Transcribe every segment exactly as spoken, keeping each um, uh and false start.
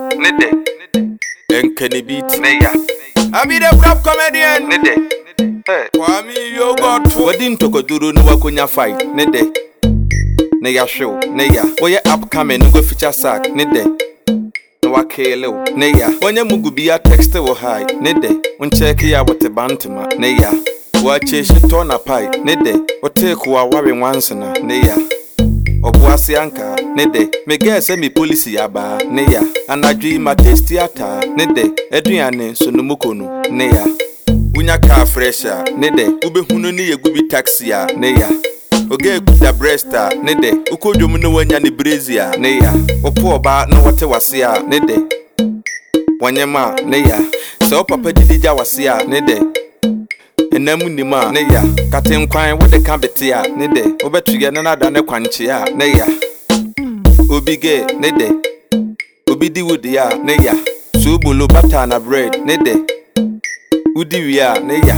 Nide. Enkeni beat. Neya. I be the rap comedian. Nide. Hey. Kwame yo God. Wadi ntoko duru ni wakonya fight. Nide. Neya show. Neya. Oye upcoming ngo feature sack. Nide. Nwa kele. Neya. Wanya mugubia text wo high. Nide. Uncheki ya wote bantuma. Neya. Wache shitona pai. Nide. Oteku wa wawe wansana. Neya. Obuasi anka. Nide. Me guess me policy yaba. Neya. Anadwi ma testi ata. Nide. Eduane sonumuko no. Neya. Unya car fresher. Nide. Ube hunu ni yegubi taxi ya. Neya. Oge kuta bresta. Nide. Ukojomu no wanya ni brezia. Neya. Opo oba no wote wasia. Nide. Wanyema. Neya. So papa didija wasia. Nide. Enamu nima. Neya. Katin kwan wode kan betia. Nide. Obetuye na nada ne kwanchia. Neya. Obige. Nide. Obidi wudi ya. Neya. So bolo bata na bread. Nide. Udi wia. Neya.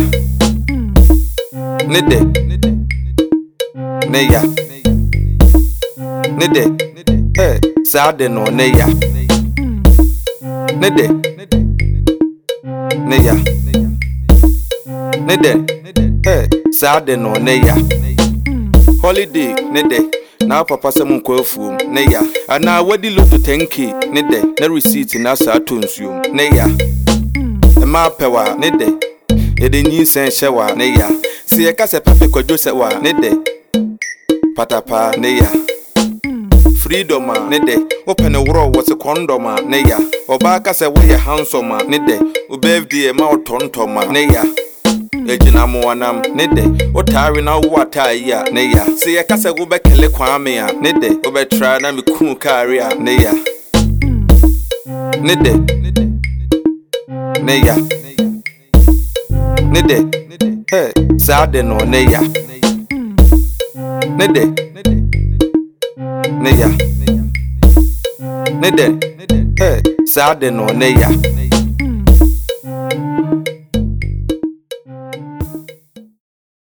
Nide. Neya. Nide. Hey. Sade no neya. Nide. Neya. Nide. Hey. Sade no neya. Holiday. Nide. Na papa se mun kwafu. Neya. Ana wadi loto ten K. Nide. Na receipt na sa tonsuo. Neya. Ema pewa. Nide. Ede nyinsen hyewa. Neya. Si ye kase pape kwadwo se wa. Nide. Patapa. Neya. Freedom a. Nide. Open a woro wose condom a. Neya. Oba kase wo ye handsome a. Nide. O birthday ma otontom a. Neya. Ejina mo wanam. Nide. O tare na wo atai a. Neya. Si ye kase wo bekele kwame a. Nide. O betra na me kun kare a. Neya. Nide. Neya. Nide. Hey. Sade no neya. Nide. Neya. Nide. Hey. Sade no neya.